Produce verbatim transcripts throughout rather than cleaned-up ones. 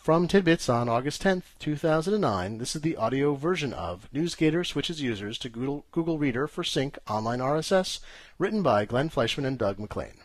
From Tidbits on August tenth, two thousand nine, this is the audio version of NewsGator switches users to Google, Google Reader for Sync Online R S S, written by Glenn Fleischman and Doug McLean.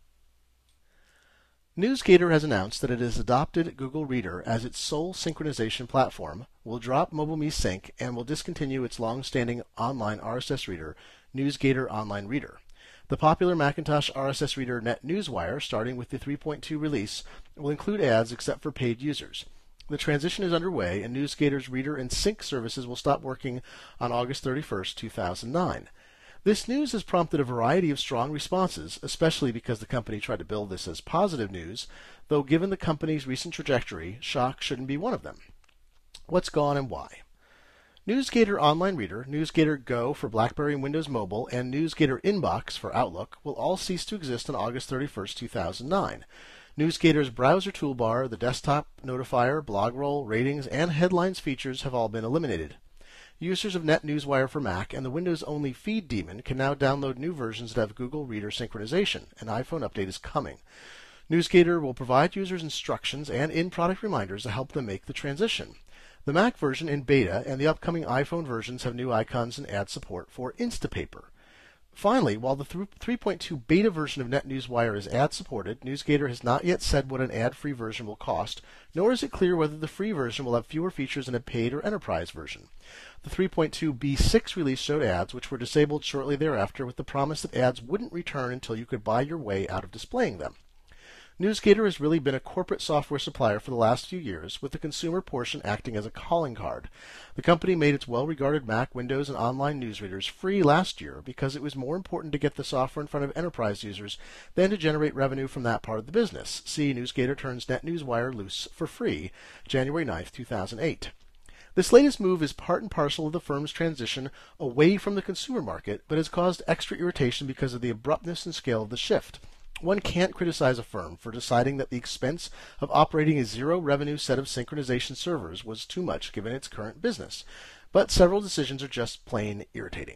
NewsGator has announced that it has adopted Google Reader as its sole synchronization platform, will drop MobileMe Sync, and will discontinue its long-standing online R S S reader, NewsGator Online Reader. The popular Macintosh R S S reader NetNewsWire, starting with the three point two release, will include ads except for paid users. The transition is underway, and NewsGator's reader and sync services will stop working on August thirty-first, two thousand nine. This news has prompted a variety of strong responses, especially because the company tried to build this as positive news, though given the company's recent trajectory, shock shouldn't be one of them. What's gone and why? NewsGator Online Reader, NewsGator Go for BlackBerry and Windows Mobile, and NewsGator Inbox for Outlook will all cease to exist on August thirty-first, two thousand nine. NewsGator's browser toolbar, the desktop notifier, blog roll, ratings, and headlines features have all been eliminated. Users of NetNewsWire for Mac and the Windows-only Feed Daemon can now download new versions that have Google Reader synchronization. An iPhone update is coming. NewsGator will provide users instructions and in-product reminders to help them make the transition. The Mac version in beta and the upcoming iPhone versions have new icons and ad support for Instapaper. Finally, while the three point two beta version of NetNewsWire is ad-supported, NewsGator has not yet said what an ad-free version will cost, nor is it clear whether the free version will have fewer features than a paid or enterprise version. The three point two B six release showed ads, which were disabled shortly thereafter with the promise that ads wouldn't return until you could buy your way out of displaying them. NewsGator has really been a corporate software supplier for the last few years, with the consumer portion acting as a calling card. The company made its well-regarded Mac, Windows, and online newsreaders free last year because it was more important to get the software in front of enterprise users than to generate revenue from that part of the business. See NewsGator turns NetNewsWire loose for free, January ninth, two thousand eight. This latest move is part and parcel of the firm's transition away from the consumer market, but has caused extra irritation because of the abruptness and scale of the shift. One can't criticize a firm for deciding that the expense of operating a zero-revenue set of synchronization servers was too much given its current business, but several decisions are just plain irritating.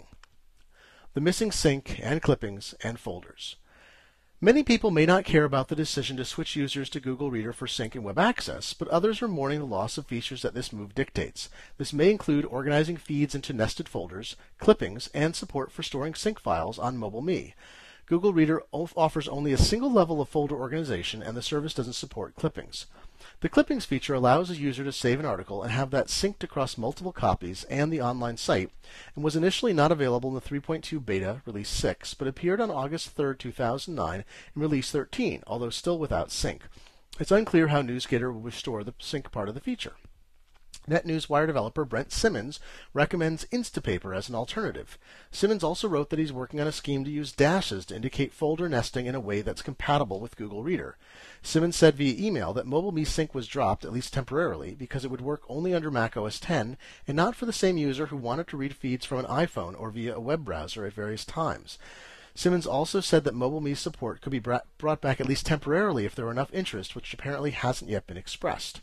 The missing sync and clippings and folders. Many people may not care about the decision to switch users to Google Reader for sync and web access, but others are mourning the loss of features that this move dictates. This may include organizing feeds into nested folders, clippings, and support for storing sync files on MobileMe. Google Reader offers only a single level of folder organization, and the service doesn't support clippings. The clippings feature allows a user to save an article and have that synced across multiple copies and the online site, and was initially not available in the three point two beta, release six, but appeared on August third, two thousand nine in release thirteen, although still without sync. It's unclear how NewsGator will restore the sync part of the feature. NetNewsWire developer Brent Simmons recommends Instapaper as an alternative. Simmons also wrote that he's working on a scheme to use dashes to indicate folder nesting in a way that's compatible with Google Reader. Simmons said via email that MobileMe Sync was dropped, at least temporarily, because it would work only under Mac O S ten and not for the same user who wanted to read feeds from an iPhone or via a web browser at various times. Simmons also said that MobileMe support could be brought back at least temporarily if there were enough interest, which apparently hasn't yet been expressed.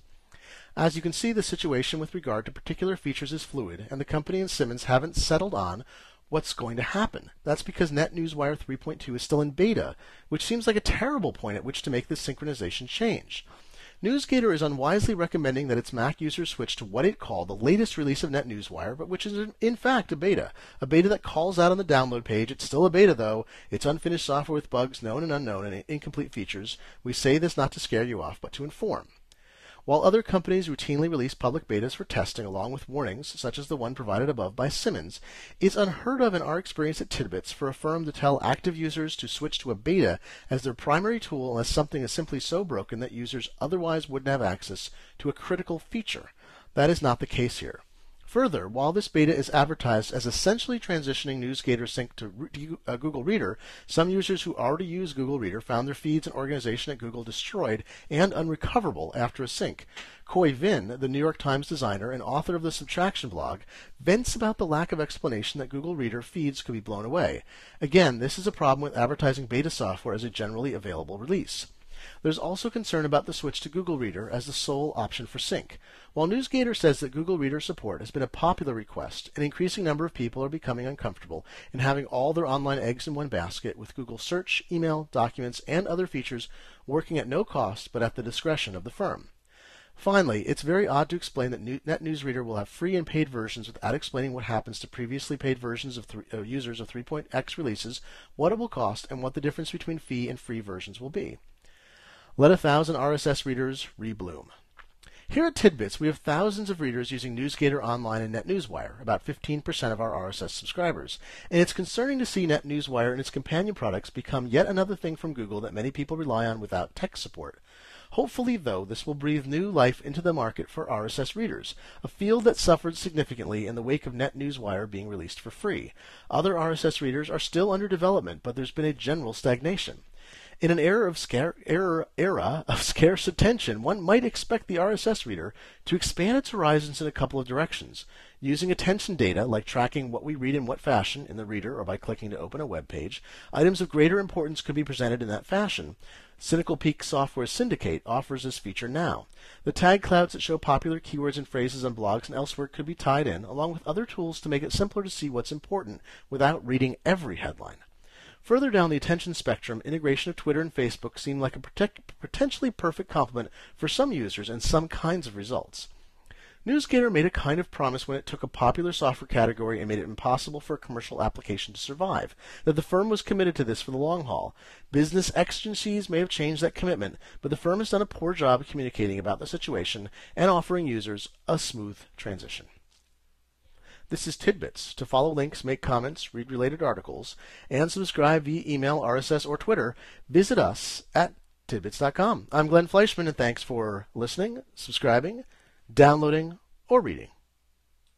As you can see, the situation with regard to particular features is fluid, and the company and Simmons haven't settled on what's going to happen. That's because NetNewsWire three point two is still in beta, which seems like a terrible point at which to make this synchronization change. NewsGator is unwisely recommending that its Mac users switch to what it called the latest release of NetNewsWire, but which is in fact a beta. A beta that calls out on the download page. It's still a beta, though. It's unfinished software with bugs known and unknown and incomplete features. We say this not to scare you off, but to inform. While other companies routinely release public betas for testing along with warnings, such as the one provided above by Simmons, it's unheard of in our experience at Tidbits for a firm to tell active users to switch to a beta as their primary tool unless something is simply so broken that users otherwise wouldn't have access to a critical feature. That is not the case here. Further, while this beta is advertised as essentially transitioning NewsGator Sync to uh, Google Reader, some users who already use Google Reader found their feeds and organization at Google destroyed and unrecoverable after a sync. Khoi Vinh, the New York Times designer and author of the Subtraction blog, vents about the lack of explanation that Google Reader feeds could be blown away. Again, this is a problem with advertising beta software as a generally available release. There's also concern about the switch to Google Reader as the sole option for sync. While NewsGator says that Google Reader support has been a popular request, an increasing number of people are becoming uncomfortable in having all their online eggs in one basket with Google Search, email, documents, and other features working at no cost but at the discretion of the firm. Finally, it's very odd to explain that NetNewsReader will have free and paid versions without explaining what happens to previously paid versions of th- uh, users of three point x releases, what it will cost, and what the difference between fee and free versions will be. Let a thousand R S S readers rebloom. Here at Tidbits, we have thousands of readers using NewsGator Online and NetNewsWire, about fifteen percent of our R S S subscribers. And it's concerning to see NetNewsWire and its companion products become yet another thing from Google that many people rely on without tech support. Hopefully, though, this will breathe new life into the market for R S S readers, a field that suffered significantly in the wake of NetNewsWire being released for free. Other R S S readers are still under development, but there's been a general stagnation. In an era of, scare, era, era of scarce attention, one might expect the R S S reader to expand its horizons in a couple of directions. Using attention data, like tracking what we read in what fashion in the reader or by clicking to open a web page, items of greater importance could be presented in that fashion. Cynical Peak Software Syndicate offers this feature now. The tag clouds that show popular keywords and phrases on blogs and elsewhere could be tied in, along with other tools to make it simpler to see what's important without reading every headline. Further down the attention spectrum, integration of Twitter and Facebook seemed like a protect, potentially perfect complement for some users and some kinds of results. NewsGator made a kind of promise when it took a popular software category and made it impossible for a commercial application to survive, that the firm was committed to this for the long haul. Business exigencies may have changed that commitment, but the firm has done a poor job of communicating about the situation and offering users a smooth transition. This is Tidbits. To follow links, make comments, read related articles, and subscribe via email, R S S, or Twitter, visit us at tidbits dot com. I'm Glenn Fleischman, and thanks for listening, subscribing, downloading, or reading.